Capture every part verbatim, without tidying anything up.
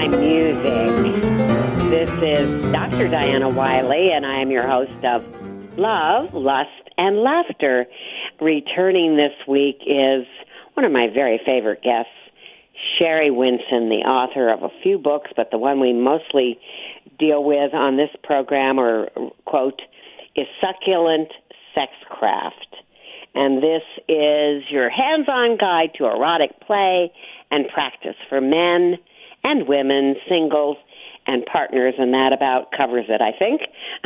my music. This is Doctor Diana Wiley, and I am your host of Love, Lust, and Laughter. Returning this week is one of my very favorite guests, Sherry Winson, the author of a few books, but the one we mostly deal with on this program, or quote, is Succulent Sexcraft. And this is your hands-on guide to erotic play and practice for men and women, singles, and partners, and that about covers it, I think.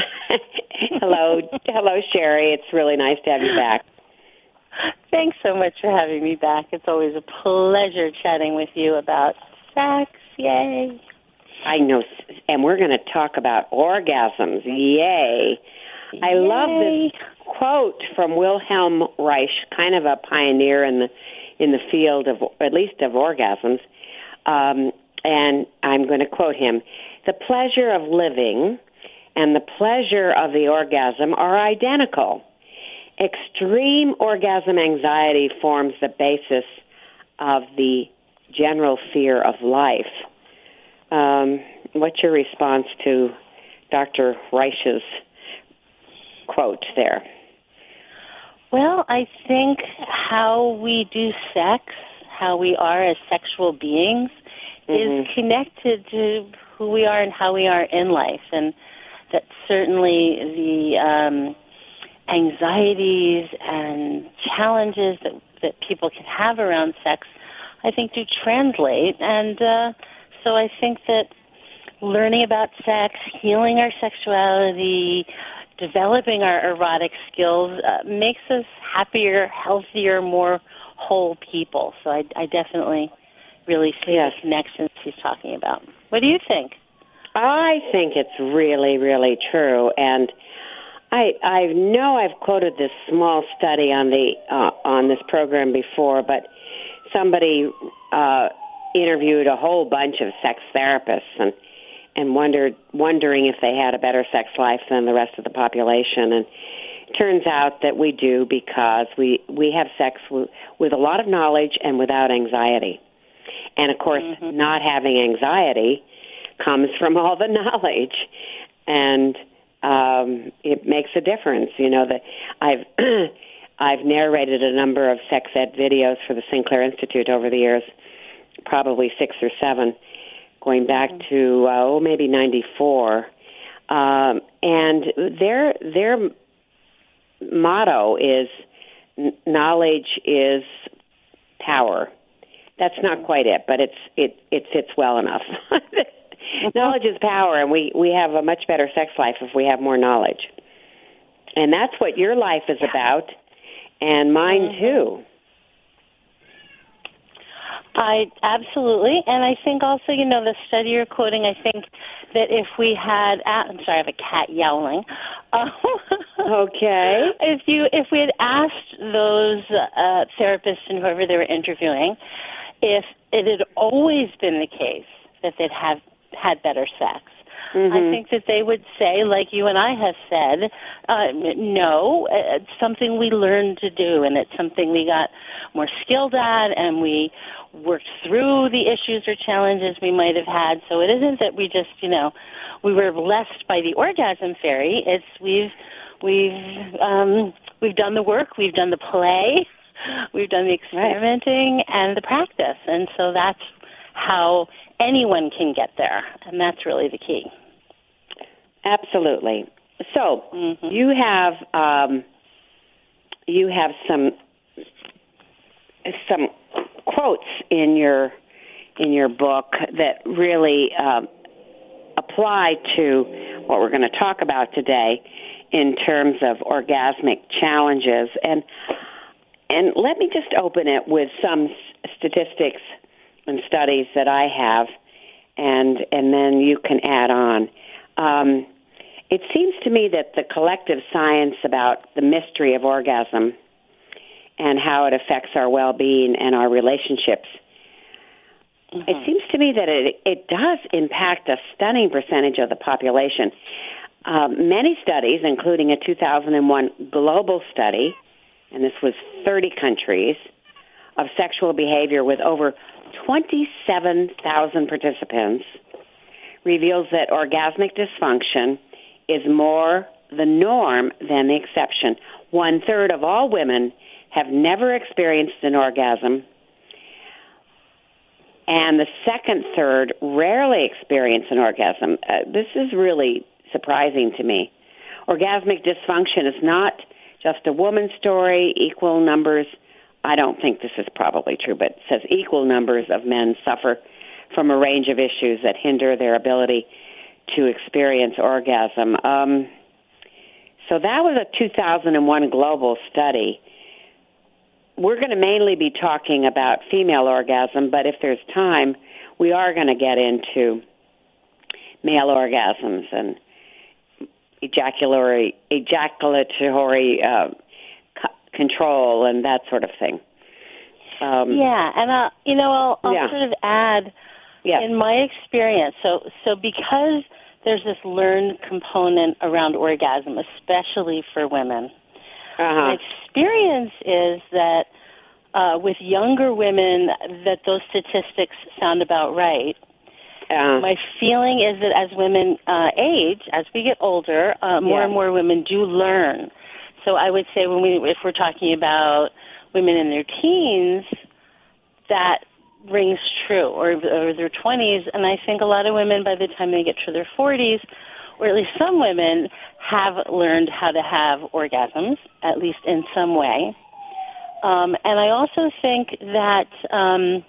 hello, hello, Sherry. It's really nice to have you back. Thanks so much for having me back. It's always a pleasure chatting with you about sex. Yay. I know, and we're going to talk about orgasms. Yay. Yay. I love this quote from Wilhelm Reich, kind of a pioneer in the in the field of, at least of orgasms. Um, and I'm going to quote him: "The pleasure of living and the pleasure of the orgasm are identical. Extreme orgasm anxiety forms the basis of the general fear of life." Um, what's your response to Doctor Reich's quote there? Well, I think how we do sex, how we are as sexual beings, mm-hmm. is connected to who we are and how we are in life. And that certainly the um, anxieties and challenges that, that people can have around sex, I think, do translate. And uh, so I think that learning about sex, healing our sexuality, developing our erotic skills uh, makes us happier, healthier, more whole people. So I, I definitely really see yes. the connections he's talking about. What do you think? I think it's really, really true. And I I know I've quoted this small study on the uh, on this program before, but somebody uh, interviewed a whole bunch of sex therapists and and wondered wondering if they had a better sex life than the rest of the population. And it turns out that we do, because we, we have sex w- with a lot of knowledge and without anxiety. And, of course, mm-hmm. not having anxiety comes from all the knowledge. And um, it makes a difference. You know, that I've I've narrated a number of sex ed videos for the Sinclair Institute over the years, probably six or seven, going back to, uh, oh, maybe ninety-four. Um, and their their motto is, knowledge is power. That's not quite it, but it's it, it fits well enough. Knowledge is power, and we, we have a much better sex life if we have more knowledge. And that's what your life is about, and mine too. I absolutely, and I think also, you know, the study you're quoting, I think that if we had, I'm sorry, I have a cat yowling. Um, okay. If you, if we had asked those uh, therapists and whoever they were interviewing, if it had always been the case that they'd have had better sex, mm-hmm. I think that they would say, like you and I have said, uh, no, it's something we learned to do, and it's something we got more skilled at, and we worked through the issues or challenges we might have had. So it isn't that we just, you know, we were blessed by the orgasm fairy. It's we've we've um, we've done the work, we've done the play, we've done the experimenting right. and the practice, and so that's how anyone can get there, and that's really the key. Absolutely. So mm-hmm. you have um, you have some some quotes in your in your book that really uh, apply to what we're going to talk about today in terms of orgasmic challenges. And and let me just open it with some statistics and studies that I have, and and then you can add on. Um, it seems to me that the collective science about the mystery of orgasm and how it affects our well-being and our relationships, mm-hmm. it seems to me that it, it does impact a stunning percentage of the population. Uh, many studies, including a two thousand one global study, and this was thirty countries, of sexual behavior with over twenty-seven thousand participants, reveals that orgasmic dysfunction is more the norm than the exception. One-third of all women have never experienced an orgasm, and the second third rarely experience an orgasm. Uh, this is really surprising to me. Orgasmic dysfunction is not just a woman's story. Equal numbers, I don't think this is probably true, but it says equal numbers of men suffer from a range of issues that hinder their ability to experience orgasm. Um, so that was a two thousand one global study. We're going to mainly be talking about female orgasm, but if there's time, we are going to get into male orgasms and ejaculatory, ejaculatory uh, c- control and that sort of thing. Um, yeah, and uh, you know, I'll, I'll yeah. sort of add, yeah. in my experience, so so because there's this learned component around orgasm, especially for women. Uh-huh. My experience is that uh, with younger women, that those statistics sound about right. Uh, My feeling is that as women uh, age, as we get older, uh, more yeah. and more women do learn. So I would say when we, if we're talking about women in their teens, that rings true, or, or their twenties, and I think a lot of women, by the time they get to their forties, or at least some women, have learned how to have orgasms, at least in some way. Um, and I also think that um,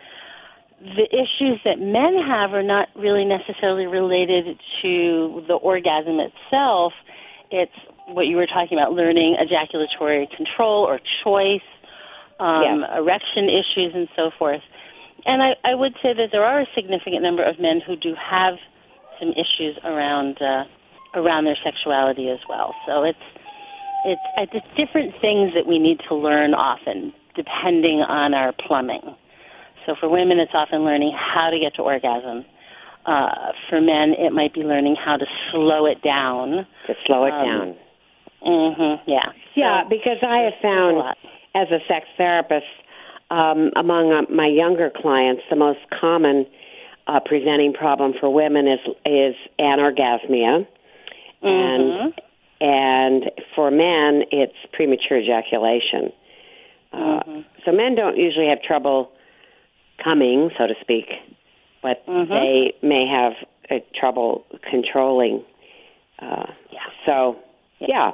the issues that men have are not really necessarily related to the orgasm itself. It's what you were talking about, learning ejaculatory control or choice, um, yeah. erection issues, and so forth. And I, I would say that there are a significant number of men who do have some issues around uh, around their sexuality as well. So it's it's it's different things that we need to learn often, depending on our plumbing. So for women, it's often learning how to get to orgasm. Uh, for men, it might be learning how to slow it down. To slow it um, down. Mm-hmm, yeah. Yeah, so, because I have found, a as a sex therapist, um, among uh, my younger clients, the most common uh, presenting problem for women is is anorgasmia, mm-hmm. and and for men, it's premature ejaculation. Uh, mm-hmm. So men don't usually have trouble coming, so to speak, but mm-hmm. they may have uh, trouble controlling. Uh, yeah. So, yeah. yeah.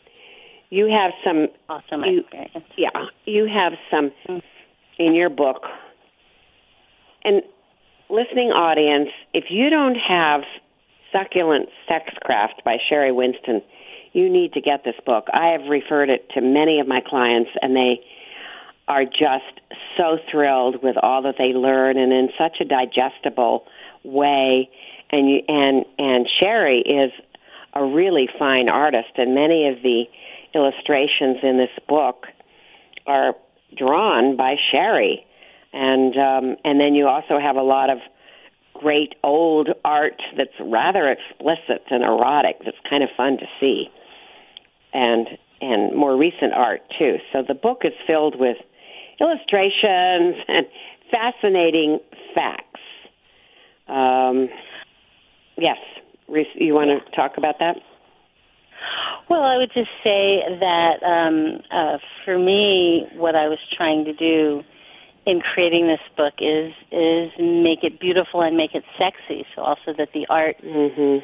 You have some awesome you, experience. Yeah, you have some mm. in your book. And listening audience, if you don't have Succulent Sexcraft by Sherry Winston, you need to get this book. I have referred it to many of my clients, and they are just so thrilled with all that they learn, and in such a digestible way. And you, and and Sherry is a really fine artist, and many of the illustrations in this book are drawn by Sherry. And um, and then you also have a lot of great old art that's rather explicit and erotic. That's kind of fun to see, and and more recent art too. So the book is filled with illustrations and fascinating facts. Um, yes, you want to talk about that? Well, I would just say that um, uh, for me, what I was trying to do in creating this book is is make it beautiful and make it sexy. So also that the art mm-hmm.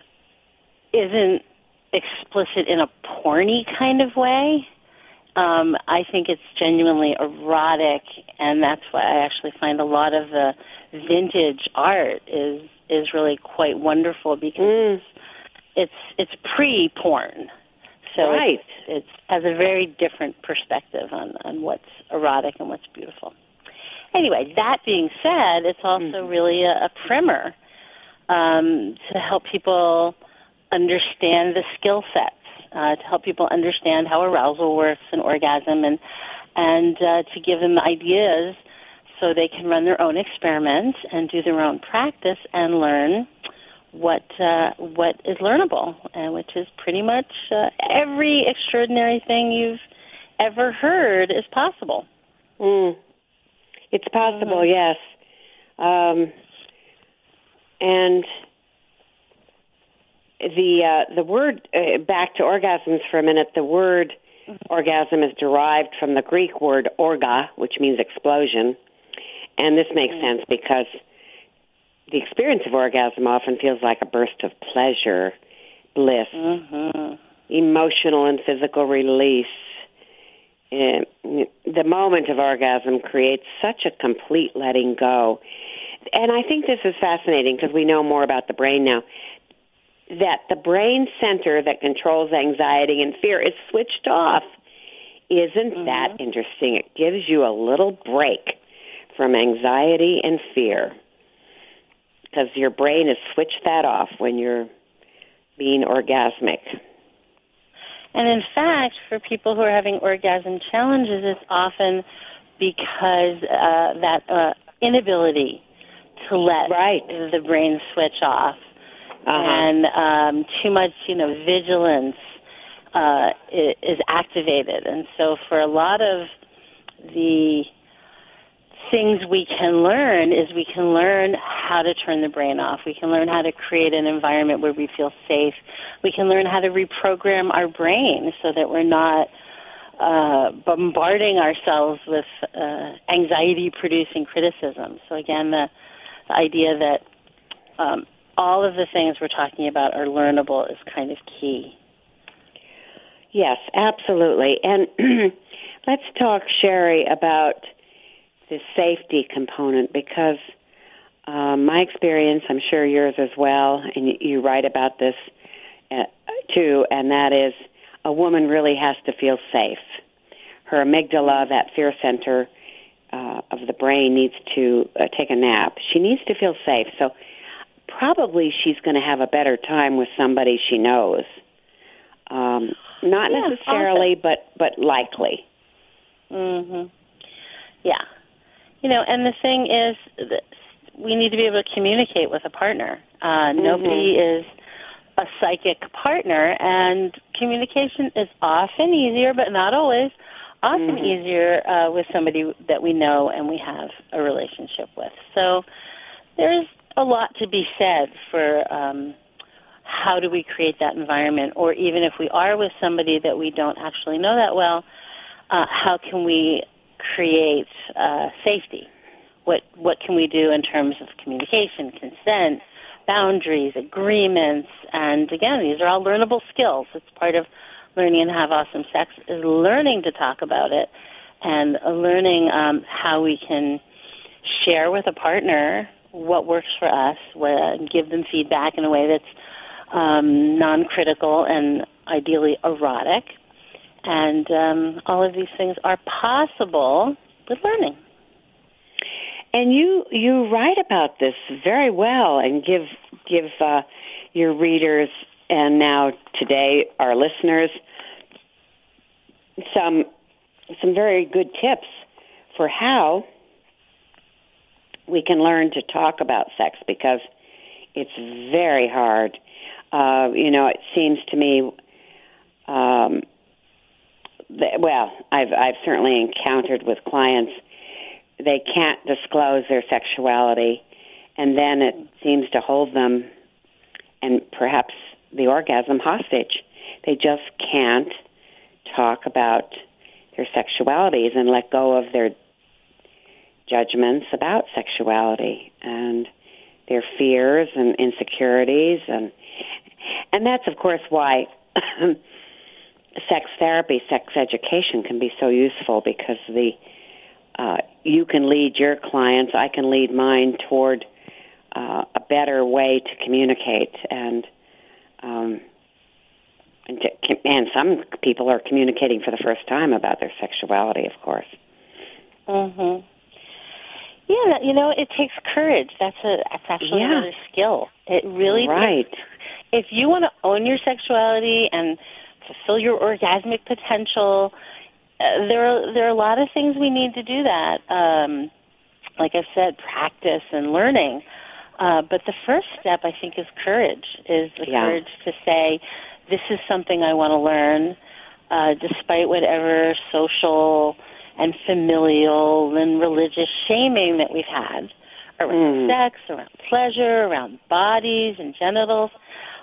isn't explicit in a porny kind of way. Um, I think it's genuinely erotic, and that's why I actually find a lot of the vintage art is is really quite wonderful because mm. it's it's pre-porn. So right. it's, it has a very different perspective on, on what's erotic and what's beautiful. Anyway, that being said, it's also mm-hmm. really a, a primer um, to help people understand the skill sets, uh, to help people understand how arousal works and orgasm, and and uh, to give them ideas so they can run their own experiments and do their own practice and learn what uh, what is learnable, and which is pretty much uh, every extraordinary thing you've ever heard is possible. Mm. It's possible, mm-hmm. yes. Um, and the uh, the word uh, back to orgasms for a minute. The word orgasm is derived from the Greek word orga, which means explosion, and this makes mm-hmm. sense because the experience of orgasm often feels like a burst of pleasure, bliss, mm-hmm. emotional and physical release. Uh, the moment of orgasm creates such a complete letting go. And I think this is fascinating because we know more about the brain now, that the brain center that controls anxiety and fear is switched off. Isn't mm-hmm. that interesting? It gives you a little break from anxiety and fear because your brain has switched that off when you're being orgasmic. And in fact, for people who are having orgasm challenges, it's often because uh, that uh, inability to let right. the brain switch off uh-huh. and um, too much, you know, vigilance uh, is activated. And so for a lot of the things we can learn is we can learn how to turn the brain off. We can learn how to create an environment where we feel safe. We can learn how to reprogram our brain so that we're not uh, bombarding ourselves with uh, anxiety-producing criticism. So again, the, the idea that um, all of the things we're talking about are learnable is kind of key. Yes, absolutely. And let's talk, Sherry, about the safety component, because uh, my experience, I'm sure yours as well, and you, you write about this uh, too, and that is a woman really has to feel safe. Her amygdala, that fear center uh, of the brain, needs to uh, take a nap. She needs to feel safe. So probably she's going to have a better time with somebody she knows. Um, not yeah, necessarily, awesome. but, but likely. Mm-hmm. Yeah. You know, and the thing is that we need to be able to communicate with a partner. Uh, mm-hmm. Nobody is a psychic partner, and communication is often easier, but not always, often mm-hmm. easier uh, with somebody that we know and we have a relationship with. So there's a lot to be said for um, how do we create that environment, or even if we are with somebody that we don't actually know that well, uh, how can we create uh, safety? What what can we do in terms of communication, consent, boundaries, agreements? And again, these are all learnable skills. It's part of learning to have awesome sex is learning to talk about it and uh, learning um, how we can share with a partner what works for us, what, give them feedback in a way that's um, non-critical and ideally erotic. And um, all of these things are possible with learning. And you you write about this very well and give give uh, your readers and now today our listeners some some very good tips for how we can learn to talk about sex, because it's very hard. Uh, you know, it seems to me. Um, Well, I've I've certainly encountered with clients, they can't disclose their sexuality, and then it seems to hold them and perhaps the orgasm hostage. They just can't talk about their sexualities and let go of their judgments about sexuality and their fears and insecurities, and and that's of course why sex therapy, sex education can be so useful, because the uh, you can lead your clients, I can lead mine toward uh, a better way to communicate, and um, and, to, and some people are communicating for the first time about their sexuality, of course. Mhm. Yeah, you know, it takes courage. That's a that's actually yeah. another skill. It really right. takes. If you want to own your sexuality and fulfill your orgasmic potential, uh, there are there are a lot of things we need to do that. Um, like I said, practice and learning. Uh, but the first step, I think, is courage. Is the yeah. courage to say, "This is something I want to learn," uh, despite whatever social and familial and religious shaming that we've had around mm. sex, around pleasure, around bodies and genitals.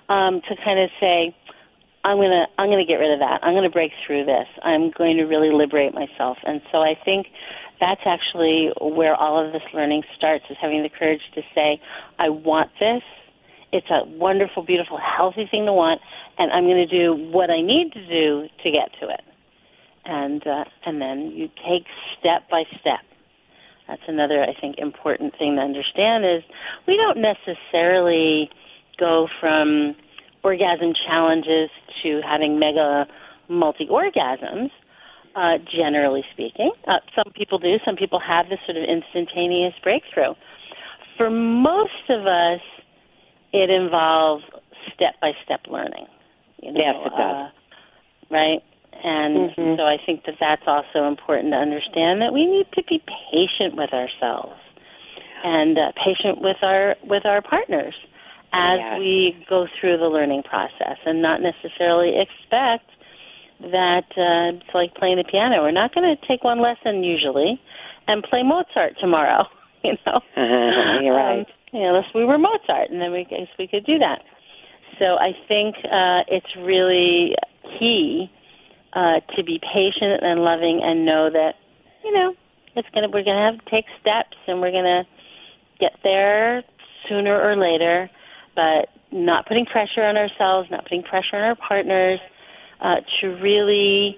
um, to kind of say, I'm gonna I'm gonna get rid of that. I'm gonna break through this. I'm going to really liberate myself. And so I think that's actually where all of this learning starts, is having the courage to say, I want this. It's a wonderful, beautiful, healthy thing to want, and I'm going to do what I need to do to get to it. And uh, and then you take step by step. That's another, I think, important thing to understand is we don't necessarily go from orgasm challenges to having mega multi-orgasms, uh, generally speaking. Uh, some people do. Some people have this sort of instantaneous breakthrough. For most of us, it involves step-by-step learning. You know, yes, it does. Uh, right? And mm-hmm. so I think that that's also important to understand, that we need to be patient with ourselves and uh, patient with our with our partners as yes. we go through the learning process, and not necessarily expect that uh, it's like playing the piano. We're not going to take one lesson usually and play Mozart tomorrow, you know. Uh-huh, you're right. Um, you know, unless we were Mozart, and then we guess we could do that. So I think uh, it's really key uh, to be patient and loving, and know that, you know, it's gonna we're gonna have to take steps, and we're gonna get there sooner or later, but not putting pressure on ourselves, not putting pressure on our partners, uh, to really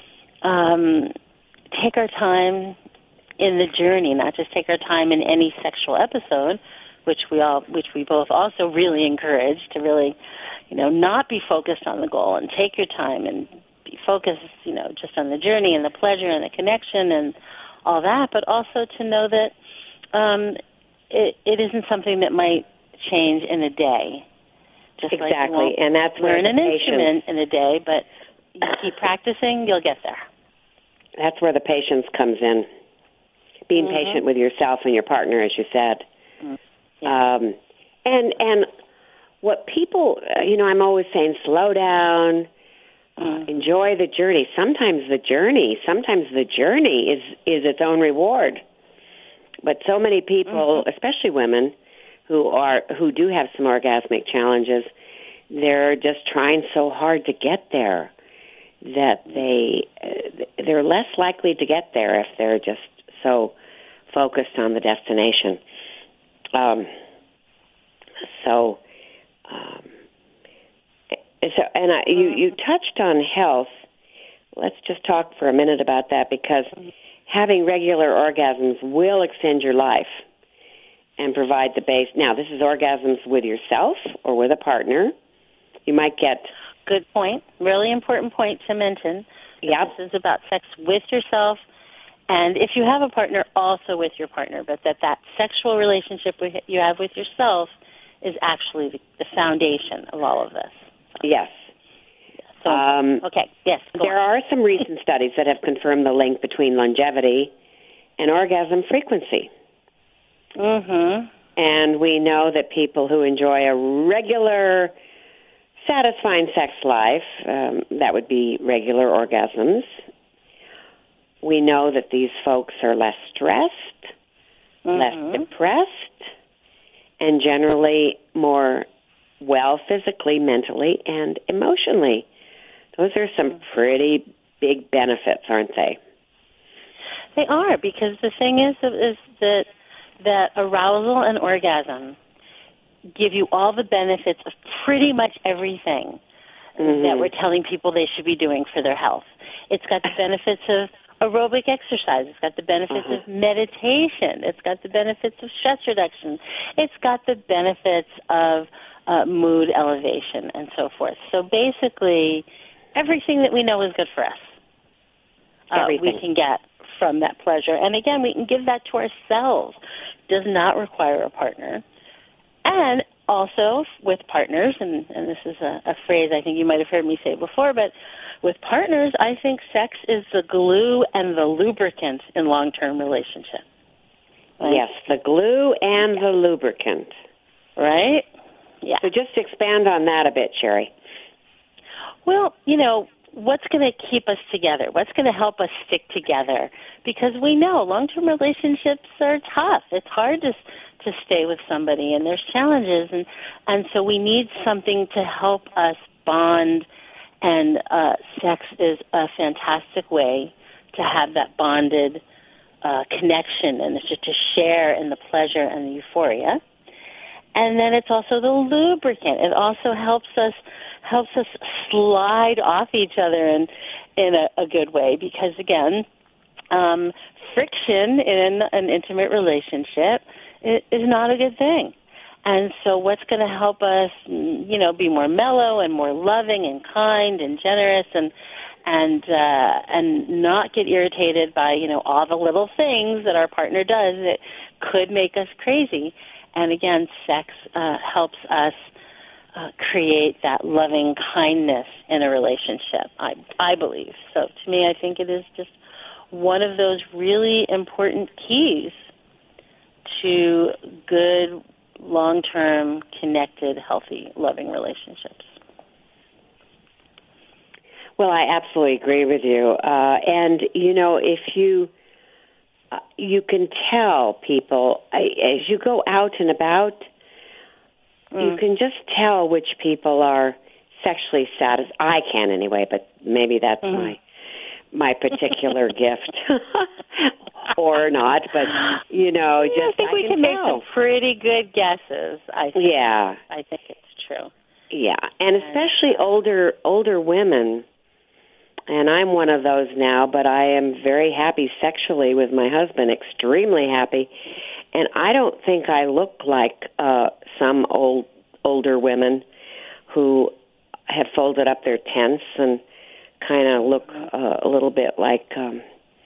um, take our time in the journey, not just take our time in any sexual episode, which we all, which we both also really encourage, to really, you know, not be focused on the goal, and take your time and be focused, you know, just on the journey and the pleasure and the connection and all that, but also to know that um, it, it isn't something that might change in a day. Just exactly, like and that's where learn an patience, instrument in a day, but you keep practicing, you'll get there. That's where the patience comes in. Being mm-hmm. patient with yourself and your partner, as you said. Mm-hmm. Yeah. Um, and and what people, uh, you know, I'm always saying, slow down, uh, enjoy the journey. Sometimes the journey, sometimes the journey is is its own reward. But so many people, mm-hmm. especially women, who are who do have some orgasmic challenges, they're just trying so hard to get there that they uh, they're less likely to get there if they're just so focused on the destination. Um, so, um, so, and I, you, you touched on health. Let's just talk for a minute about that, because having regular orgasms will extend your life and provide the base. Now, this is orgasms with yourself or with a partner. You might get... Good point. Really important point to mention. Yeah. This is about sex with yourself, and if you have a partner, also with your partner, but that that sexual relationship with, you have with yourself is actually the, the foundation of all of this. So, yes. So, um, okay, yes. There on. are some recent studies that have confirmed the link between longevity and orgasm frequency. Mm-hmm. And we know that people who enjoy a regular, satisfying sex life, um, that would be regular orgasms, we know that these folks are less stressed, mm-hmm. less depressed, and generally more well physically, mentally, and emotionally. Those are some pretty big benefits, aren't they? They are, because the thing is, is that that arousal and orgasm give you all the benefits of pretty much everything mm-hmm. that we're telling people they should be doing for their health. It's got the benefits of aerobic exercise. It's got the benefits uh-huh. of meditation. It's got the benefits of stress reduction. It's got the benefits of uh, mood elevation and so forth. So basically, everything that we know is good for us, uh, we can get from that pleasure. And again, we can give that to ourselves. Does not require a partner. And also with partners, and, and this is a, a phrase I think you might have heard me say before, but with partners, I think sex is the glue and the lubricant in long-term relationships. Right? Yes, the glue and the lubricant. Right? Yeah. So just expand on that a bit, Sherry. Well, you know, what's going to keep us together? What's going to help us stick together? Because we know long-term relationships are tough. It's hard to to stay with somebody, and there's challenges, and and so we need something to help us bond. And uh, sex is a fantastic way to have that bonded uh, connection and to, to share in the pleasure and the euphoria. And then it's also the lubricant. It also helps us helps us slide off each other in in a, a good way, because again, um, friction in an intimate relationship is, is not a good thing. And so what's going to help us, you know, be more mellow and more loving and kind and generous and and uh, and not get irritated by, you know, all the little things that our partner does that could make us crazy. And again, sex uh, helps us uh, create that loving kindness in a relationship, I, I believe. So to me, I think it is just one of those really important keys to good, long-term, connected, healthy, loving relationships. Well, I absolutely agree with you. Uh, and, you know, if you uh, you can tell people, I, as you go out and about, mm. you can just tell which people are sexually satisfied. I can anyway, but maybe that's mm. my my particular gift. Or not, but, you know, yeah, just I think I we can, can make tell. some pretty good guesses, I think. Yeah. I think it's true. Yeah, and especially older older women, and I'm one of those now, but I am very happy sexually with my husband, extremely happy, and I don't think I look like uh, some old older women who have folded up their tents and kind of look uh, a little bit like um,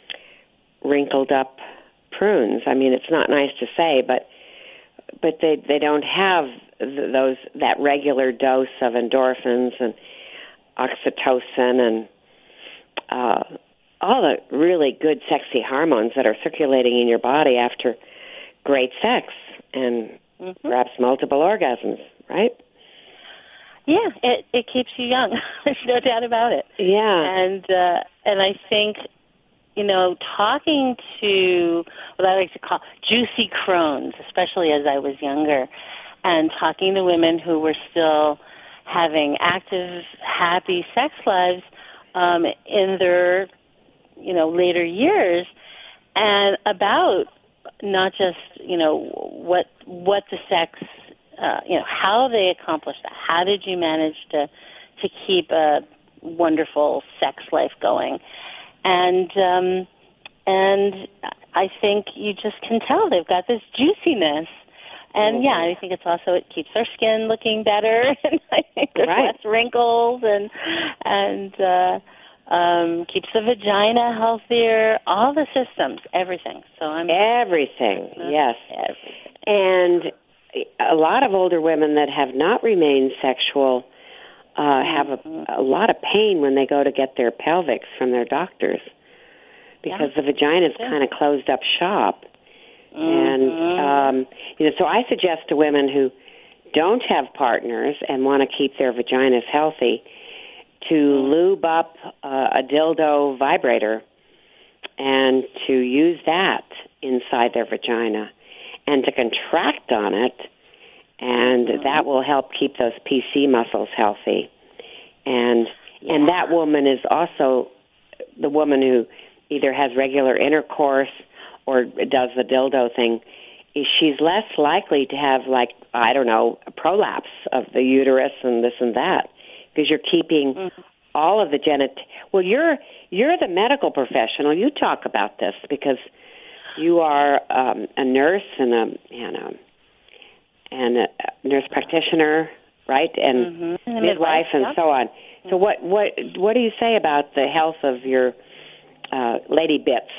wrinkled up prunes. I mean, it's not nice to say, but but they they don't have th- those that regular dose of endorphins and oxytocin and uh, all the really good, sexy hormones that are circulating in your body after great sex and mm-hmm. perhaps multiple orgasms, right? Yeah, it it keeps you young. There's no doubt about it. Yeah, and uh, and I think, you know, talking to what I like to call juicy crones, especially as I was younger, and talking to women who were still having active, happy sex lives um, in their, you know, later years, and about not just, you know, what what the sex, uh, you know, how they accomplished that. How did you manage to to keep a wonderful sex life going? And um, and I think you just can tell they've got this juiciness. And, mm-hmm. yeah, I think it's also, it keeps our skin looking better. And I think there's right. less wrinkles and and uh, um, keeps the vagina healthier, all the systems, everything. So I'm Everything, uh, yes. Everything. And a lot of older women that have not remained sexual uh, have a, a lot of pain when they go to get their pelvics from their doctors because yeah. the vagina's yeah. kind of closed up shop. Mm-hmm. And, um, you know, so I suggest to women who don't have partners and want to keep their vaginas healthy to lube up uh, a dildo vibrator and to use that inside their vagina and to contract on it, and mm-hmm. that will help keep those P C muscles healthy. And yeah. and that woman is also the woman who either has regular intercourse or does the dildo thing. She's less likely to have, like, I don't know, a prolapse of the uterus and this and that, because you're keeping mm-hmm. all of the genit. Well, you're you're the medical professional. You talk about this because you are um, a nurse and a and a and a nurse practitioner, right? And mm-hmm. midwife, midwife and yep. so on. So what what what do you say about the health of your uh, lady bits?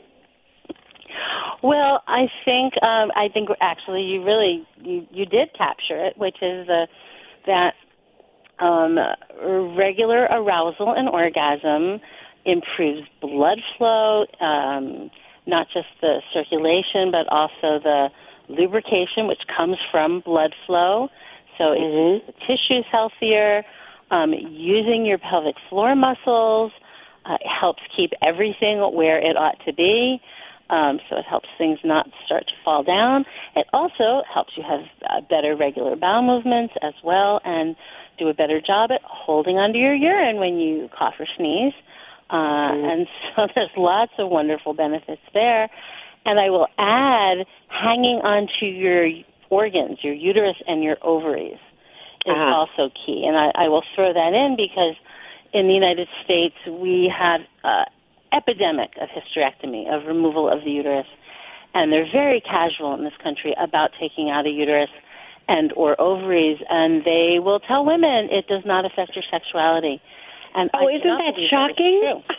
Well, I think um, I think actually you really you, you did capture it, which is uh, that um, regular arousal and orgasm improves blood flow, um, not just the circulation, but also the lubrication, which comes from blood flow. So it mm-hmm. keeps the tissues healthier. Um, using your pelvic floor muscles uh, helps keep everything where it ought to be. Um, so it helps things not start to fall down. It also helps you have uh, better regular bowel movements as well, and do a better job at holding onto your urine when you cough or sneeze. Uh, mm. And so there's lots of wonderful benefits there. And I will add, hanging onto your organs, your uterus and your ovaries, is uh-huh. also key. And I, I will throw that in because in the United States we have uh, epidemic of hysterectomy, of removal of the uterus, and they're very casual in this country about taking out a uterus and or ovaries, and they will tell women it does not affect your sexuality. And oh, I isn't that shocking? That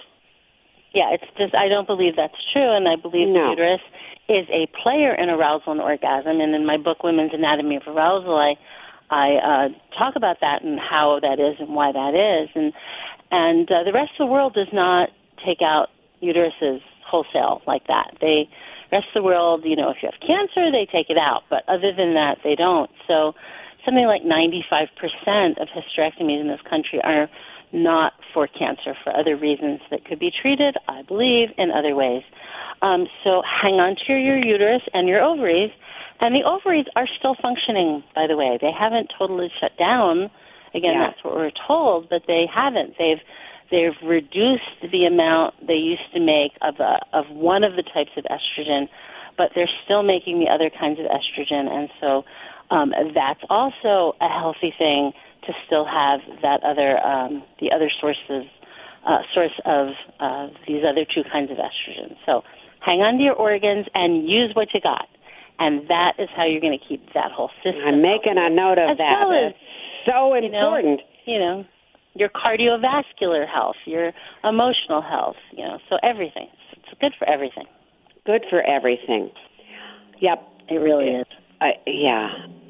yeah, it's just I don't believe that's true, and I believe no. the uterus is a player in arousal and orgasm. And in my book, Women's Anatomy of Arousal, I I uh, talk about that and how that is and why that is, and and uh, the rest of the world does not take out uteruses wholesale like that. They the rest of the world, you know, if you have cancer, they take it out, but other than that, they don't. So something like ninety-five percent of hysterectomies in this country are not for cancer, for other reasons that could be treated, I believe, in other ways. Um, so hang on to your uterus and your ovaries. And the ovaries are still functioning, by the way. They haven't totally shut down. Again, yeah. that's what we're told, but they haven't. They've they've reduced the amount they used to make of a, of one of the types of estrogen, but they're still making the other kinds of estrogen. And so um, that's also a healthy thing, to still have that other, um, the other sources, uh, source of uh, these other two kinds of estrogen. So hang on to your organs and use what you got. And that is how you're going to keep that whole system. I'm making a note of as that. Well as, That's so important. You know, you know, your cardiovascular health, your emotional health, you know, so everything. It's good for everything. Good for everything. Yep. It really is. Uh, yeah.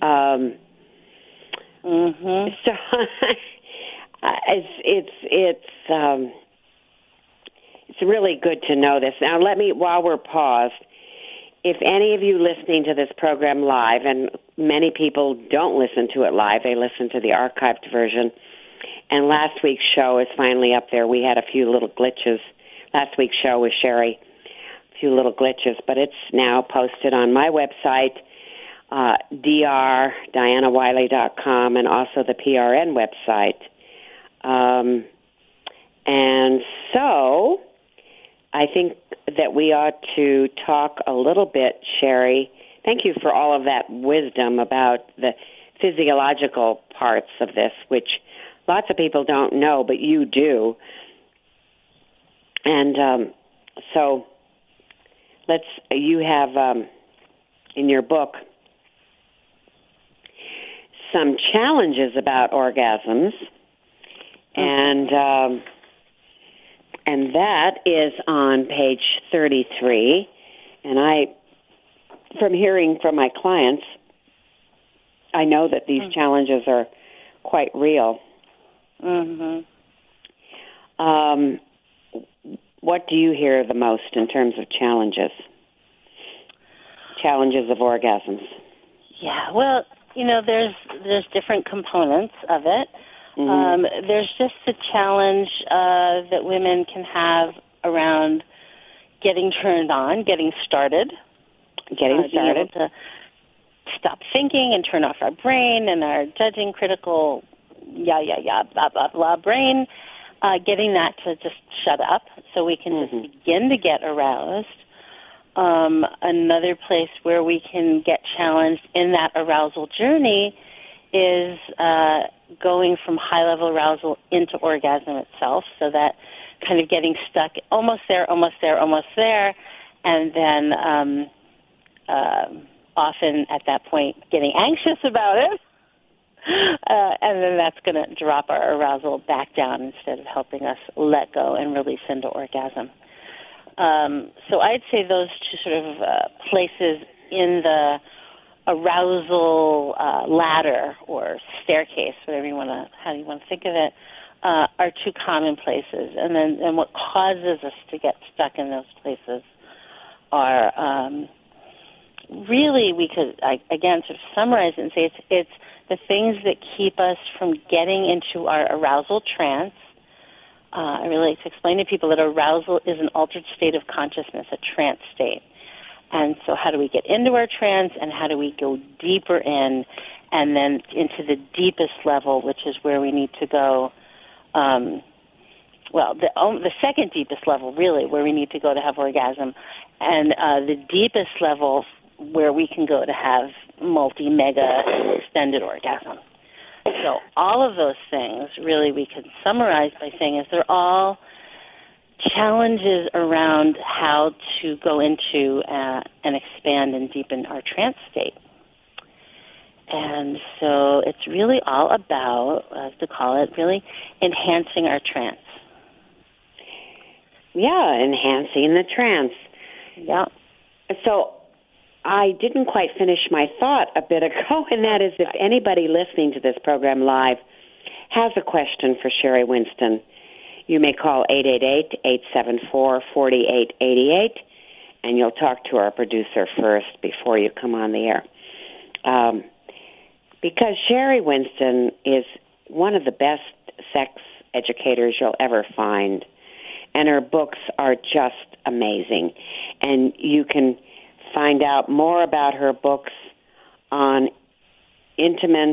Um Mm-hmm. So it's it's it's um, it's really good to know this. Now, let me, while we're paused, if any of you listening to this program live, and many people don't listen to it live, they listen to the archived version. And last week's show is finally up there. We had a few little glitches. Last week's show with Sherry, a few little glitches, but it's now posted on my website. Uh, D R Diana Wiley dot com, and also the P R N website. Um, and so I think that we ought to talk a little bit, Sherry. Thank you for all of that wisdom about the physiological parts of this, which lots of people don't know, but you do. And um, so let's, you have um, in your book some challenges about orgasms, and um, and that is on page thirty-three. And I, from hearing from my clients, I know that these mm-hmm. challenges are quite real. Mm-hmm. Um, what do you hear the most in terms of challenges? Challenges of orgasms. Yeah, well, you know, there's there's different components of it. Mm-hmm. Um, there's just the challenge uh, that women can have around getting turned on, getting started. Getting uh, started. Being able to stop thinking and turn off our brain and our judging, critical, yeah, yeah, yeah, blah, blah, blah brain. Uh, getting that to just shut up so we can mm-hmm. just begin to get aroused. Um, another place where we can get challenged in that arousal journey is uh, going from high-level arousal into orgasm itself, so that kind of getting stuck almost there, almost there, almost there, and then um, uh, often at that point getting anxious about it, uh, and then that's going to drop our arousal back down instead of helping us let go and release into orgasm. Um, so I'd say those two sort of uh, places in the arousal uh, ladder or staircase, whatever you want to, how you want to think of it, uh, are two common places. And then, and what causes us to get stuck in those places are um, really, we could I, again sort of summarize it and say it's it's the things that keep us from getting into our arousal trance. Uh, I really like to explain to people that arousal is an altered state of consciousness, a trance state. And so how do we get into our trance, and how do we go deeper in, and then into the deepest level, which is where we need to go, um, well, the, um, the second deepest level, really, where we need to go to have orgasm, and uh, the deepest level where we can go to have multi-mega extended orgasm. So all of those things, really, we can summarize by saying is they're all challenges around how to go into uh, and expand and deepen our trance state. And so it's really all about, as to call it, really enhancing our trance. Yeah, enhancing the trance. Yeah. So I didn't quite finish my thought a bit ago, and that is if anybody listening to this program live has a question for Sherry Winston, you may call eight eight eight, eight seven four, four eight eight eight, and you'll talk to our producer first before you come on the air. Um, because Sherry Winston is one of the best sex educators you'll ever find, and her books are just amazing. And you can find out more about her books on intimate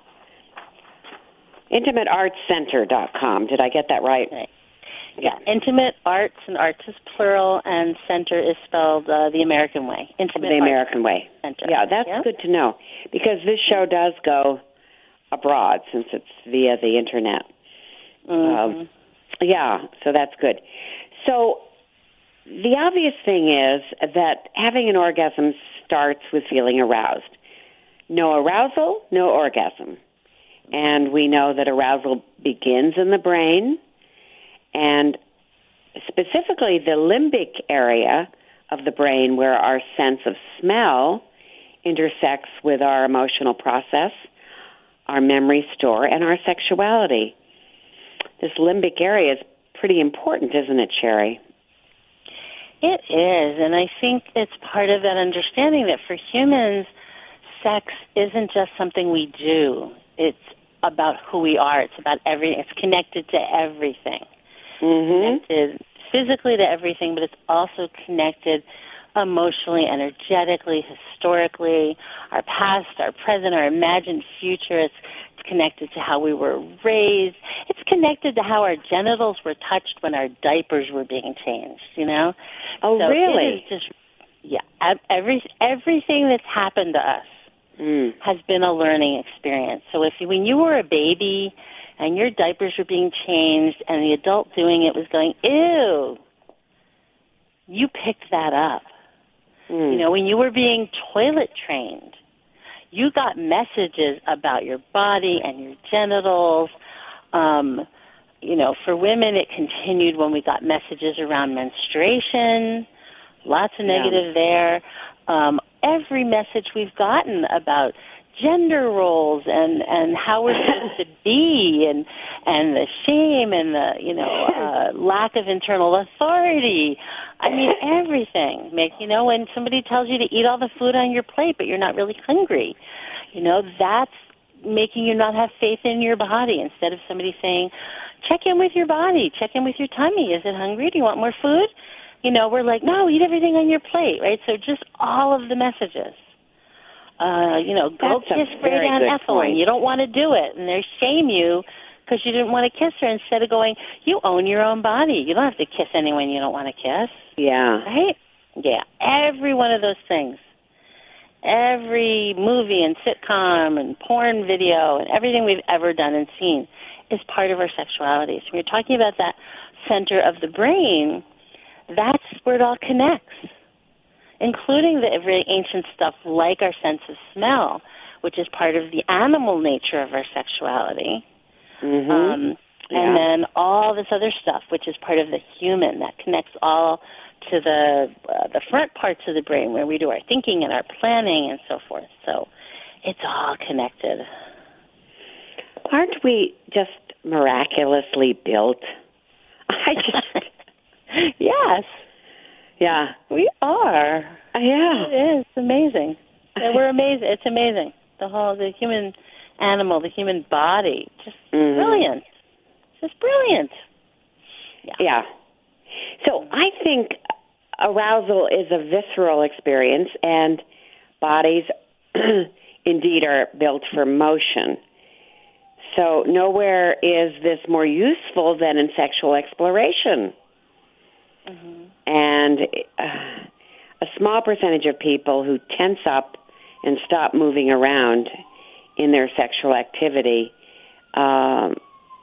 intimate arts center dot com. Did I get that right? Right. Yeah, Intimate Arts, and Arts is plural, and center is spelled uh, the American way. Intimate the Arts American way. Center. Yeah, that's yeah? good to know, because this show does go abroad since it's via the Internet. Mm-hmm. Um, yeah, so that's good. So the obvious thing is that having an orgasm starts with feeling aroused. No arousal, no orgasm. And we know that arousal begins in the brain, and specifically the limbic area of the brain where our sense of smell intersects with our emotional process, our memory store, and our sexuality. This limbic area is pretty important, isn't it, Sherry? It is, and I think it's part of that understanding that for humans, sex isn't just something we do. It's about who we are. It's about everything. It's connected to everything. Mm-hmm. Connected physically to everything, but it's also connected emotionally, energetically, historically, our past, our present, our imagined future. It's, it's connected to how we were raised. It's connected to how our genitals were touched when our diapers were being changed, you know? Oh, so really? It is just, yeah, every, everything that's happened to us mm. has been a learning experience. So if you, when you were a baby and your diapers were being changed and the adult doing it was going, ew, you picked that up. Mm. You know, when you were being toilet trained, you got messages about your body and your genitals. Um, you know, for women, it continued when we got messages around menstruation, lots of negative yeah. there. Um, every message we've gotten about gender roles and, and how we're supposed to be and and the shame and the, you know, uh, lack of internal authority. I mean, everything. Make, you know, when somebody tells you to eat all the food on your plate but you're not really hungry, you know, that's making you not have faith in your body instead of somebody saying, check in with your body, check in with your tummy. Is it hungry? Do you want more food? You know, we're like, no, eat everything on your plate, right? So just all of the messages. Uh, you know, go That's kiss Freya Ethel, and you don't want to do it, and they shame you because you didn't want to kiss her instead of going, you own your own body. You don't have to kiss anyone you don't want to kiss. Yeah. Right? Yeah, every one of those things. Every movie and sitcom and porn video and everything we've ever done and seen is part of our sexuality. So when you're talking about that center of the brain, that's where it all connects, including the very ancient stuff like our sense of smell, which is part of the animal nature of our sexuality. Mm-hmm. Um, yeah. And then all this other stuff, which is part of the human, that connects all to the uh, the front parts of the brain where we do our thinking and our planning and so forth. So it's all connected. Aren't we just miraculously built? I just... Yes. Yeah. We are. Uh, yeah. It is. It's amazing. Yeah, we're amazing. It's amazing. The whole, the human animal, the human body, just mm-hmm. brilliant. Just brilliant. Yeah. yeah. So I think arousal is a visceral experience, and bodies indeed are built for motion. So nowhere is this more useful than in sexual exploration. Mm-hmm. And uh, a small percentage of people who tense up and stop moving around in their sexual activity, um,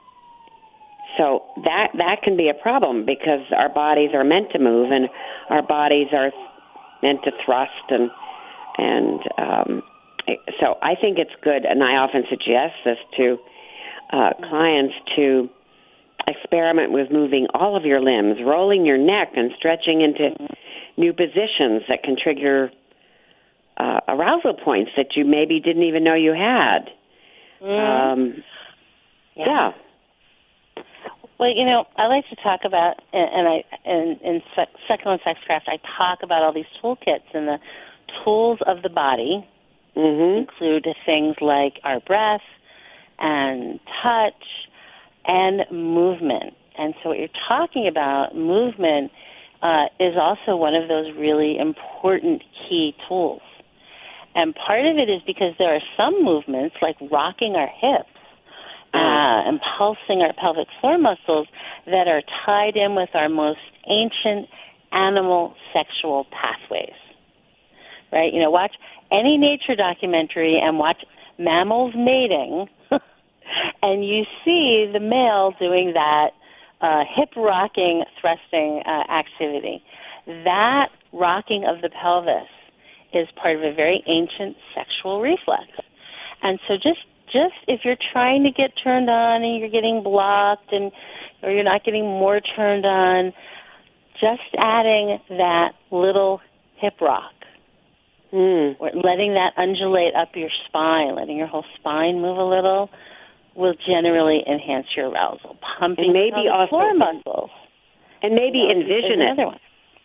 so that that can be a problem because our bodies are meant to move and our bodies are meant to thrust and and um, so I think it's good, and I often suggest this to uh, clients to experiment with moving all of your limbs, rolling your neck and stretching into new positions that can trigger uh, arousal points that you maybe didn't even know you had. Mm. Um, yeah. yeah. Well, you know, I like to talk about, and I, in, in Succulent Sexcraft, I talk about all these toolkits, and the tools of the body mm-hmm. include things like our breath and touch and movement. And so what you're talking about, movement, uh, is also one of those really important key tools. And part of it is because there are some movements, like rocking our hips, Uh, and pulsing our pelvic floor muscles, that are tied in with our most ancient animal sexual pathways, right? You know, watch any nature documentary and watch mammals mating, and you see the male doing that uh, hip-rocking, thrusting uh, activity. That rocking of the pelvis is part of a very ancient sexual reflex. And so just Just if you're trying to get turned on and you're getting blocked and or you're not getting more turned on, just adding that little hip rock, mm. or letting that undulate up your spine, letting your whole spine move a little, will generally enhance your arousal. Pumping and maybe the also, floor muscles. And maybe you know, envision it. Another one.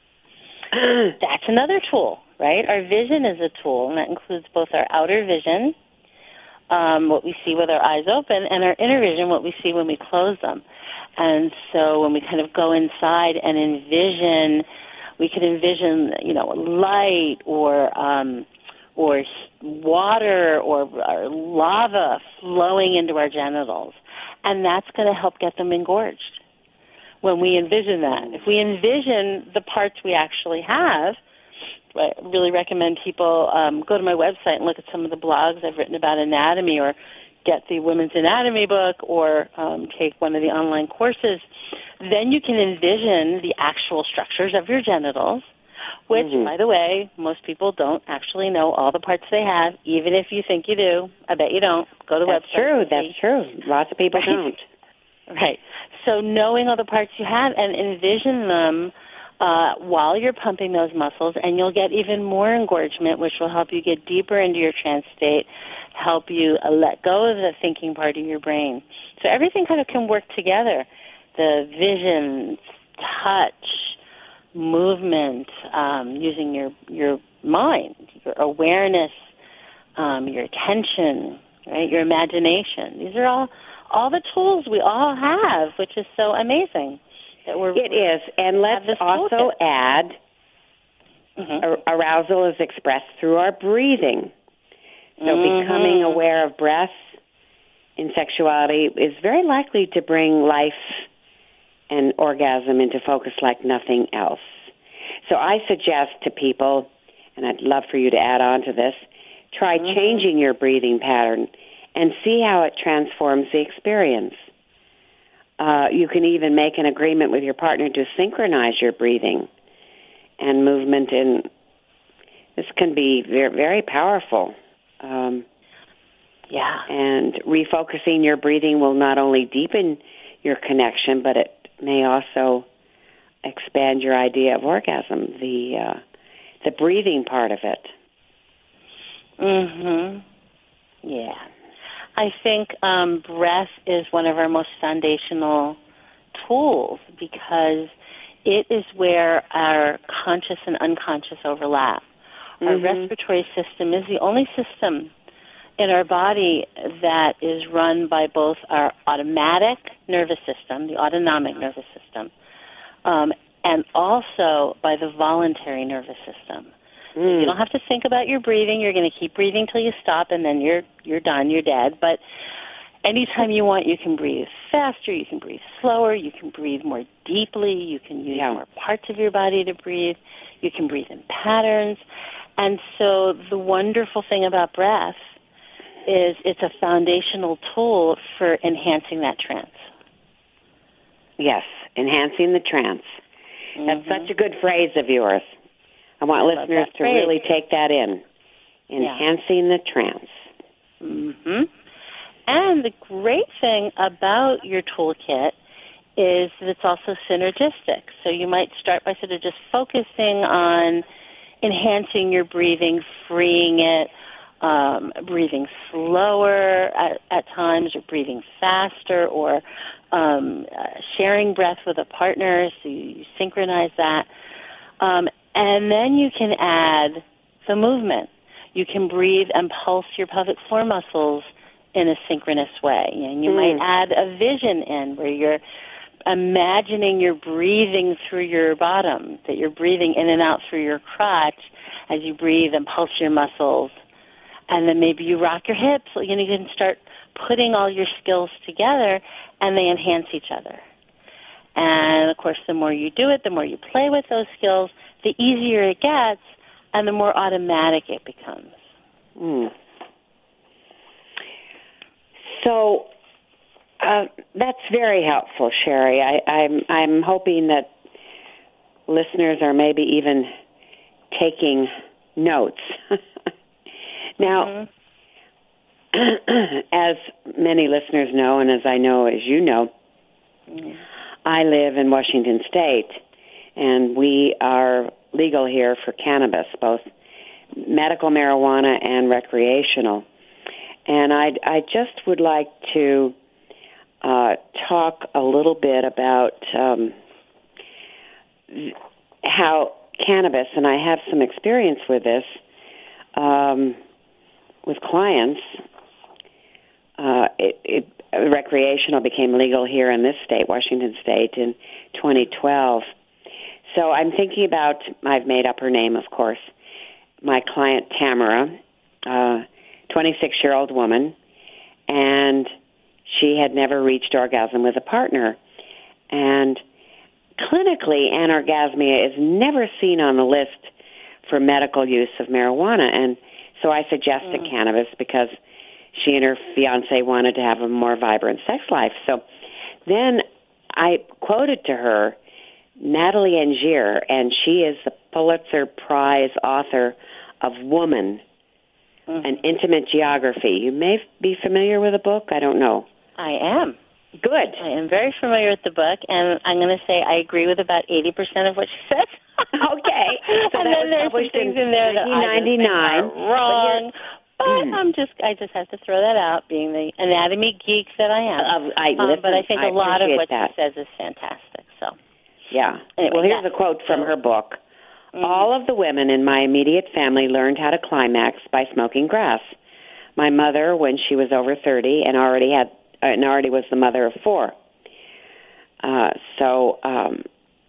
That's another tool, right? Our vision is a tool, and that includes both our outer vision, Um, what we see with our eyes open, and our inner vision, what we see when we close them. And so when we kind of go inside and envision, we can envision, you know, light or um, or water or, or lava flowing into our genitals. And that's going to help get them engorged when we envision that. If we envision the parts we actually have, I really recommend people um, go to my website and look at some of the blogs I've written about anatomy, or get the Women's Anatomy book, or um, take one of the online courses. Then you can envision the actual structures of your genitals, which, mm-hmm. by the way, most people don't actually know all the parts they have, even if you think you do. I bet you don't. Go to the That's website. True. That's true. Lots of people right? don't. Right. So knowing all the parts you have and envision them Uh, while you're pumping those muscles, and you'll get even more engorgement, which will help you get deeper into your trance state, help you uh, let go of the thinking part of your brain. So everything kind of can work together. The vision, touch, movement, um, using your, your mind, your awareness, um, your attention, right, your imagination. These are all, all the tools we all have, which is so amazing. We're, it is, and let's also add mm-hmm. arousal is expressed through our breathing. So mm-hmm. becoming aware of breath in sexuality is very likely to bring life and orgasm into focus like nothing else. So I suggest to people, and I'd love for you to add on to this, try mm-hmm. changing your breathing pattern and see how it transforms the experience. Uh, you can even make an agreement with your partner to synchronize your breathing and movement. In this can be very, very powerful. Um, yeah. And refocusing your breathing will not only deepen your connection, but it may also expand your idea of orgasm, the uh, the breathing part of it. Mm-hmm. Yeah. I think um, breath is one of our most foundational tools because it is where our conscious and unconscious overlap. Mm-hmm. Our respiratory system is the only system in our body that is run by both our automatic nervous system, the autonomic nervous system, um, and also by the voluntary nervous system. So you don't have to think about your breathing. You're going to keep breathing till you stop, and then you're you're done. You're dead. But anytime you want, you can breathe faster. You can breathe slower. You can breathe more deeply. You can use yeah. more parts of your body to breathe. You can breathe in patterns. And so the wonderful thing about breath is it's a foundational tool for enhancing that trance. Yes, enhancing the trance. Mm-hmm. That's such a good phrase of yours. I want I listeners to really take that in. Enhancing yeah. the trance. Mm-hmm. And the great thing about your toolkit is that it's also synergistic. So you might start by sort of just focusing on enhancing your breathing, freeing it, um, breathing slower at, at times, or breathing faster, or um, uh, sharing breath with a partner, so you, you synchronize that. Um, and then you can add the movement. You can breathe and pulse your pelvic floor muscles in a synchronous way. And you mm. might add a vision in where you're imagining you're breathing through your bottom, that you're breathing in and out through your crotch as you breathe and pulse your muscles. And then maybe you rock your hips. You know, you can start putting all your skills together, and they enhance each other. And, of course, the more you do it, the more you play with those skills, the easier it gets, and the more automatic it becomes. Mm. So uh, that's very helpful, Sherry. I, I'm I'm hoping that listeners are maybe even taking notes. Now, mm-hmm. as many listeners know, and as I know, as you know, mm-hmm. I live in Washington State, and we are legal here for cannabis, both medical marijuana and recreational. And I I just would like to uh, talk a little bit about um, how cannabis, and I have some experience with this, um, with clients. Uh, it, it, recreational became legal here in this state, Washington State, in twenty twelve. So I'm thinking about, I've made up her name, of course, my client Tamara, uh, twenty-six-year-old woman, and she had never reached orgasm with a partner. And clinically, anorgasmia is never seen on the list for medical use of marijuana. And so I suggested mm. cannabis because she and her fiancé wanted to have a more vibrant sex life. So then I quoted to her Natalie Angier, and she is the Pulitzer Prize author of Woman, mm-hmm. an Intimate Geography. You may be familiar with the book. I don't know. I am. Good. I am very familiar with the book, and I'm going to say I agree with about eighty percent of what she said. Okay. So and that then was there's some things in, in there that I just think are wrong. But, but I'm just, I just have to throw that out, being the anatomy geek that I am. Uh, I, um, listen, but I think I a lot of what that. she says is fantastic. So. Yeah. Anyway, well, here's yeah. a quote from so, her book. Mm-hmm. All of the women in my immediate family learned how to climax by smoking grass. My mother, when she was over thirty, and already had, uh, and already was the mother of four. Uh, so, um,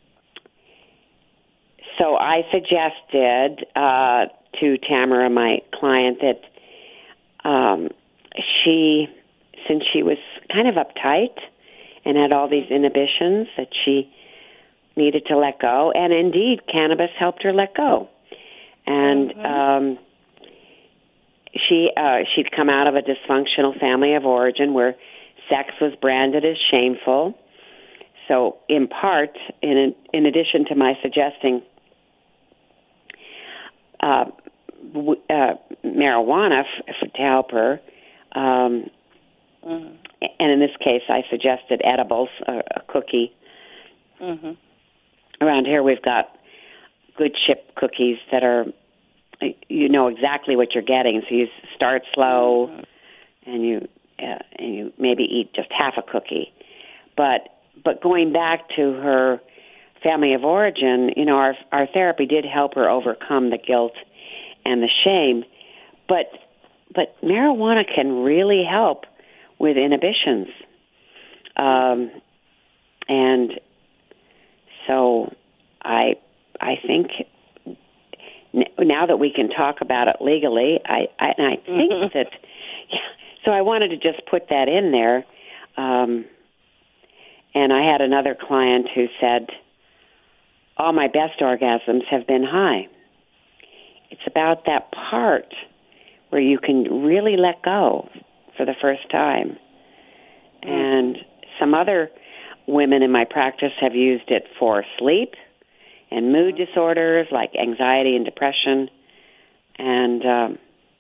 so I suggested uh, to Tamara, my client, that um, she, since she was kind of uptight and had all these inhibitions, that she needed to let go, and indeed, cannabis helped her let go. And mm-hmm. um, she uh, she'd come out of a dysfunctional family of origin where sex was branded as shameful. So, in part, in in addition to my suggesting uh, w- uh, marijuana f- f- to help her, um, mm-hmm. and in this case, I suggested edibles, a, a cookie. Mm-hmm. Around here, we've got good chip cookies that are, you know exactly what you're getting. So you start slow, mm-hmm. and you uh, and you maybe eat just half a cookie. But but going back to her family of origin, you know, our our therapy did help her overcome the guilt and the shame. But but marijuana can really help with inhibitions, um, and. So I I think now that we can talk about it legally, I, I, and I think mm-hmm. that, yeah, so I wanted to just put that in there. Um, and I had another client who said, all my best orgasms have been high. It's about that part where you can really let go for the first time. Mm-hmm. And some other women in my practice have used it for sleep and mood disorders like anxiety and depression, and um,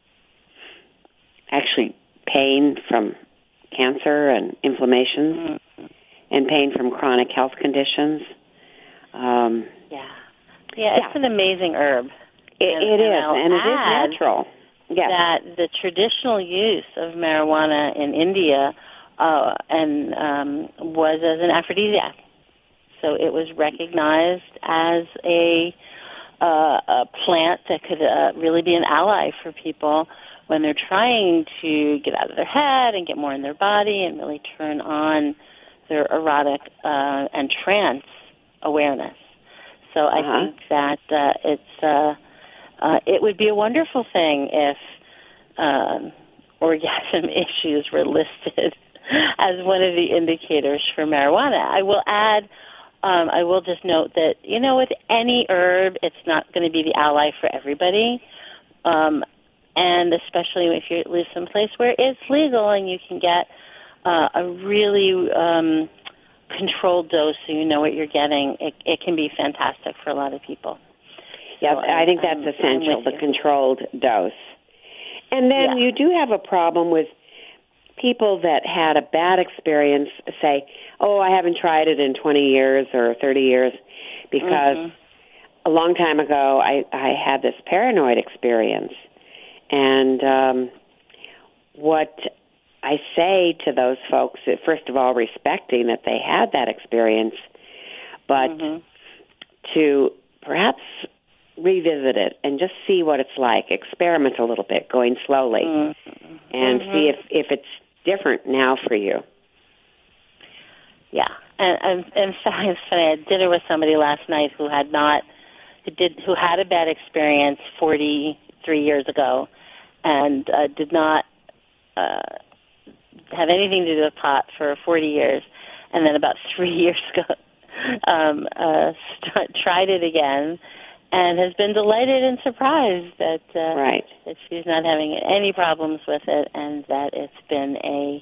actually pain from cancer and inflammations, mm-hmm. and pain from chronic health conditions. Um, yeah. yeah, it's yeah. an amazing herb. It, it is, and it is natural. Yes. That the traditional use of marijuana in India uh, and um, was as an aphrodisiac. So it was recognized as a, uh, a plant that could uh, really be an ally for people when they're trying to get out of their head and get more in their body and really turn on their erotic uh, and trance awareness. So I uh-huh. think that uh, it's uh, uh, it would be a wonderful thing if um, orgasm issues were listed as one of the indicators for marijuana. I will add. Um, I will just note that, you know, with any herb, it's not going to be the ally for everybody, um, and especially if you live someplace where it's legal and you can get uh, a really um, controlled dose so you know what you're getting, it, it can be fantastic for a lot of people. Yeah, so I think that's I'm, essential, I'm the controlled dose. And then yeah. you do have a problem with people that had a bad experience say, oh, I haven't tried it in twenty years or thirty years because mm-hmm. a long time ago I, I had this paranoid experience. And um, what I say to those folks is, first of all, respecting that they had that experience, but mm-hmm. to perhaps revisit it and just see what it's like, experiment a little bit, going slowly, mm-hmm. and mm-hmm. see if, if it's different now for you. Yeah, and, and, and it's funny. I had dinner with somebody last night who had not, who did, who had a bad experience forty-three years ago, and uh, did not uh, have anything to do with pot for forty years, and then about three years ago, um, uh, start, tried it again, and has been delighted and surprised that uh, right. that she's not having any problems with it, and that it's been a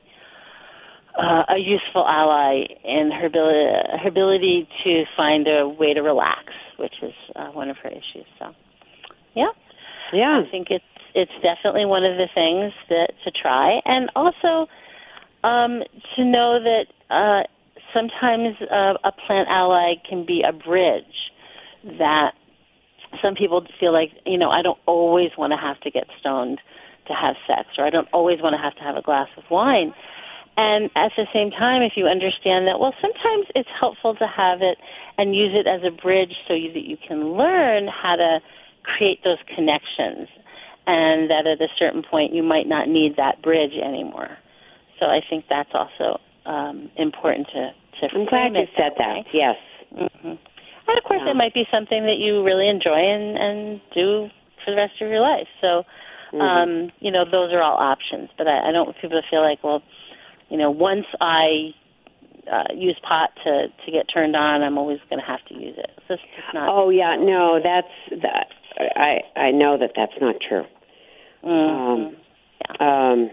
uh, a useful ally in her ability, her ability to find a way to relax, which is uh, one of her issues. So, yeah, yeah, I think it's it's definitely one of the things that to try, and also um, to know that uh, sometimes uh, a plant ally can be a bridge that. Some people feel like, you know, I don't always want to have to get stoned to have sex, or I don't always want to have to have a glass of wine. And at the same time, if you understand that, well, sometimes it's helpful to have it and use it as a bridge so you, that you can learn how to create those connections, and that at a certain point you might not need that bridge anymore. So I think that's also um, important to, to I'm glad you said that, yes. Mm-hmm. And, of course, yeah. it might be something that you really enjoy and, and do for the rest of your life. So, mm-hmm. um, you know, those are all options. But I, I don't want people to feel like, well, you know, once I uh, use pot to, to get turned on, I'm always going to have to use it. It's just it's not. Oh, yeah, no, that's that. I, I know that that's not true. Mm-hmm. Um, yeah. um,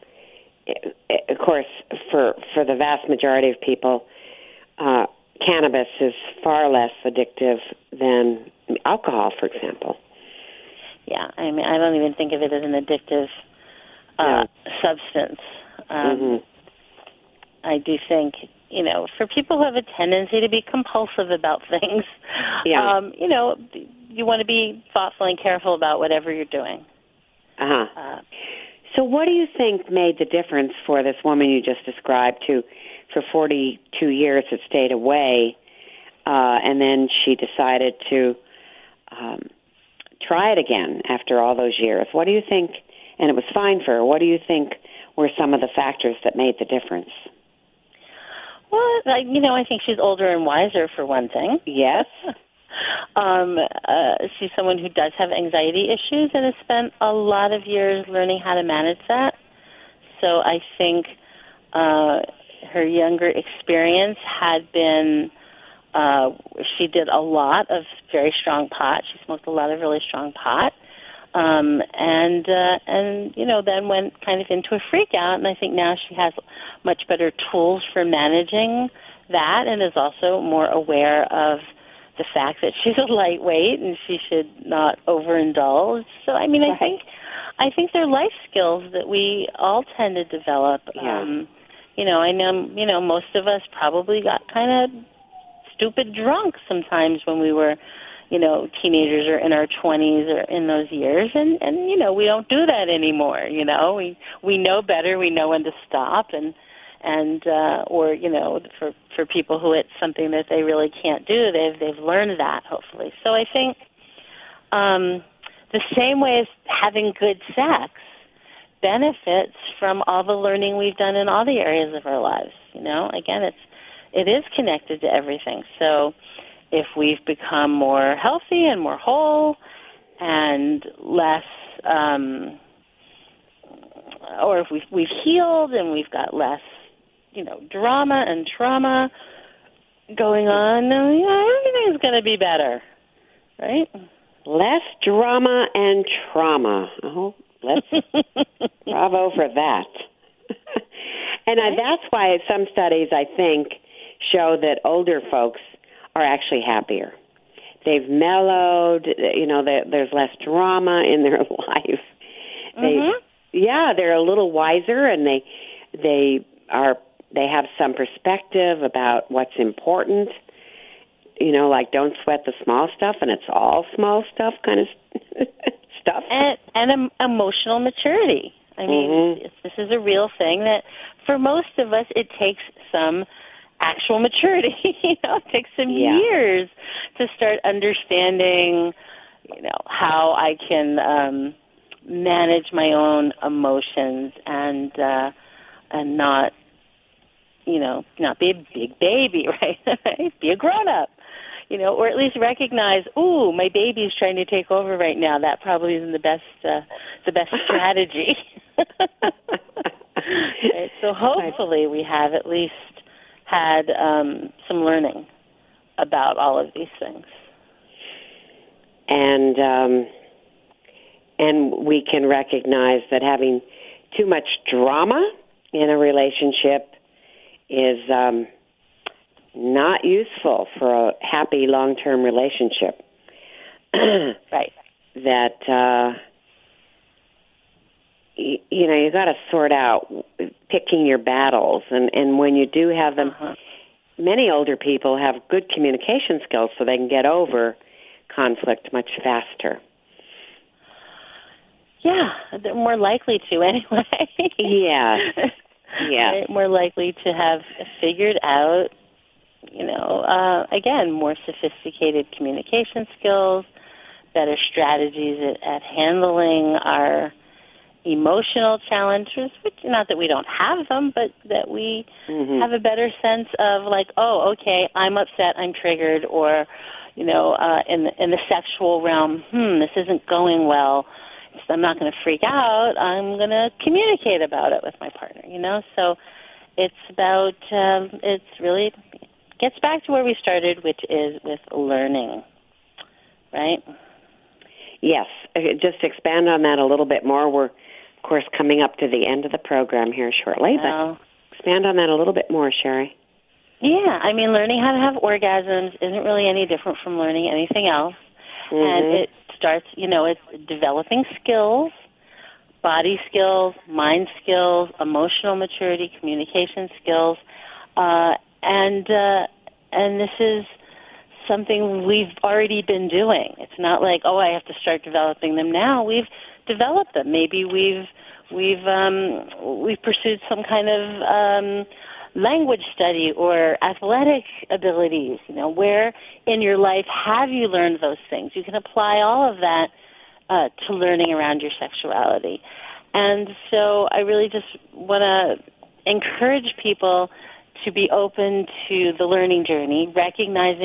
it, it, of course, for, for the vast majority of people, uh, cannabis is far less addictive than alcohol, for example. Yeah, I mean, I don't even think of it as an addictive uh, yeah. substance. Um, mm-hmm. I do think, you know, for people who have a tendency to be compulsive about things, yeah. um, you know, you want to be thoughtful and careful about whatever you're doing. Uh-huh. Uh, so what do you think made the difference for this woman you just described to for forty-two years had stayed away, uh, and then she decided to um, try it again after all those years? What do you think, and it was fine for her, what do you think were some of the factors that made the difference? Well, you know, I think she's older and wiser, for one thing. Yes. um, uh, she's someone who does have anxiety issues and has spent a lot of years learning how to manage that. So I think uh, her younger experience had been, uh, she did a lot of very strong pot. She smoked a lot of really strong pot. Um, and, uh, and, you know, then went kind of into a freak out. And I think now she has much better tools for managing that and is also more aware of the fact that she's a lightweight and she should not overindulge. So, I mean, I right. think I think they're life skills that we all tend to develop. Yeah. Um, you know, I know, you know, most of us probably got kind of stupid drunk sometimes when we were, you know, teenagers or in our twenties or in those years. And, and, you know, we don't do that anymore, you know. We we know better. We know when to stop. And, and uh, or, you know, for, for people who it's something that they really can't do, they've, they've learned that, hopefully. So I think um, the same way as having good sex benefits from all the learning we've done in all the areas of our lives, you know. Again, it's it is connected to everything. So if we've become more healthy and more whole and less, um, or if we've, we've healed and we've got less, you know, drama and trauma going on, you know, everything's going to be better, right? Less drama and trauma. Oh, let's bravo for that. And I, that's why some studies, I think, show that older folks are actually happier. They've mellowed, you know, there's less drama in their life. They, mm-hmm. Yeah, they're a little wiser, and they they are they have some perspective about what's important. You know, like don't sweat the small stuff, and it's all small stuff kind of stuff. And, and um, emotional maturity. I mean, mm-hmm. this is a real thing that for most of us it takes some actual maturity. You know, it takes some yeah. years to start understanding, you know, how I can um, manage my own emotions and uh, and not, you know, not be a big baby, right? Be a grown up, you know, or at least recognize, ooh, my baby's trying to take over right now. That probably isn't the best uh, the best strategy. Right? So hopefully we have at least had um, some learning about all of these things. And um, and we can recognize that having too much drama in a relationship is um, not useful for a happy long-term relationship. Right. That, uh, y- you know, you got to sort out picking your battles. And, and when you do have them, uh-huh. many older people have good communication skills so they can get over conflict much faster. Yeah, they're more likely to anyway. Yeah. Yeah. Right? More likely to have figured out, you know, uh, again, more sophisticated communication skills, better strategies at, at handling our emotional challenges, which not that we don't have them, but that we mm-hmm. have a better sense of like, oh, okay, I'm upset, I'm triggered, or, you know, uh, in the, in the sexual realm, hmm, this isn't going well. I'm not going to freak out. I'm going to communicate about it with my partner, you know? So it's about, um, it's really gets back to where we started, which is with learning, right? Yes. Just expand on that a little bit more. We're, of course, coming up to the end of the program here shortly, well, but expand on that a little bit more, Sherry. Yeah. I mean, learning how to have orgasms isn't really any different from learning anything else. Mm-hmm. And it starts, you know, it's developing skills, body skills, mind skills, emotional maturity, communication skills, uh, and uh, and this is something we've already been doing. It's not like, oh, I have to start developing them now. We've developed them. Maybe we've we've um, we've pursued some kind of um, language study or athletic abilities. You know, where in your life have you learned those things? You can apply all of that uh, to learning around your sexuality. And so I really just want to encourage people to be open to the learning journey, recognizing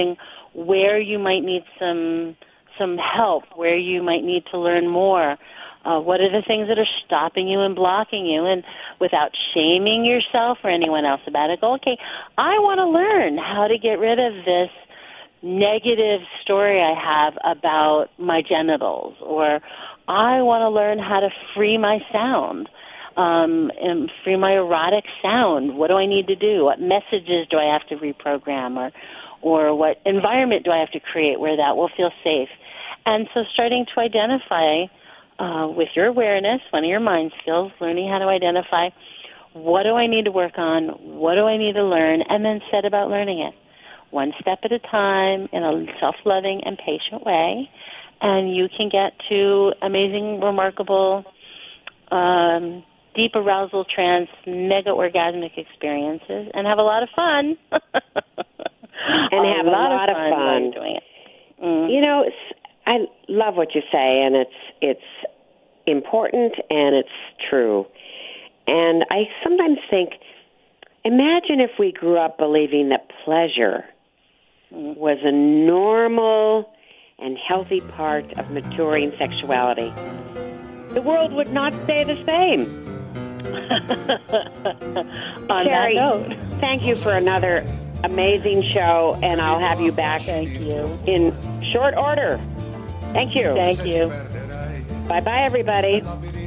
where you might need some some help, where you might need to learn more. Uh, what are the things that are stopping you and blocking you? And without shaming yourself or anyone else about it, go, okay, I want to learn how to get rid of this negative story I have about my genitals, or I want to learn how to free my sound, um, and free my erotic sound. What do I need to do? What messages do I have to reprogram, or, or what environment do I have to create where that will feel safe? And so starting to identify Uh, with your awareness, one of your mind skills, learning how to identify what do I need to work on, what do I need to learn, and then set about learning it. One step at a time in a self-loving and patient way, and you can get to amazing, remarkable, um, deep arousal trance, mega orgasmic experiences, and have a lot of fun. and have a lot, a lot of fun, fun. doing it. Mm. You know, I love what you say, and it's it's important and it's true. And I sometimes think, imagine if we grew up believing that pleasure was a normal and healthy part of maturing sexuality. The world would not stay the same. On Sherry, that note, thank you for another amazing show, and I'll have you back Thank you. in short order. Thank you. Thank you. Bye-bye, everybody.